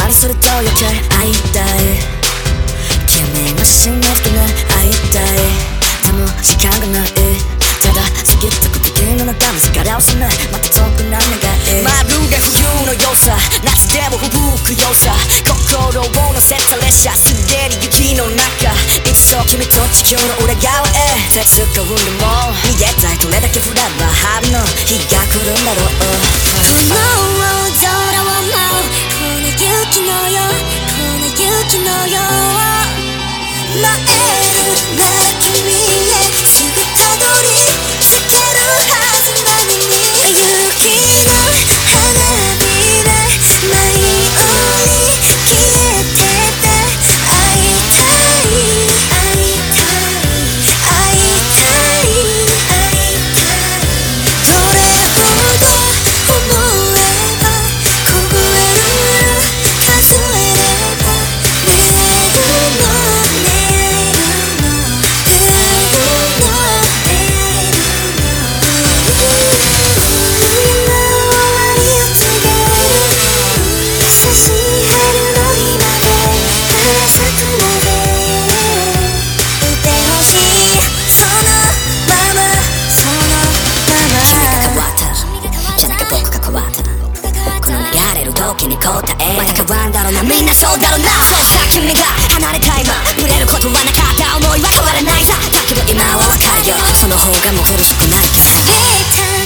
にすると余計会いたい。君の写真見つけない会いたい。でも時間がない。ただ過ぎたく時の中の疲れを責めまた遠くなる願い。まるで冬のよさ夏でも吹くよさ心を乗せた列車すでに雪の中いっそ君と地球の裏側へ絶望でも逃げたい。どれだけ降れば春の日が来るんだろう。 雲を空を舞うこの雪のよこの雪のよ燃えるな君へすぐたどり着けるはずなのに雪の花びら舞い降り消えてた。会いたい会いたい会いたい会いたい。どれほど思えば凍える数えれば寝るの寝るの寝るの寝るの終わりを告げる優しい春の日まで咲くまでいてほしい。そのままそのまま君が変わったじゃなく僕が変わった。この流れる時に答えまた変わんだろうなみんなそうだろうな。そうさ君が離れた今触れることはなかった思いは変わらないさ。だけど今はわかるよその方がもう苦しくないから。 冷た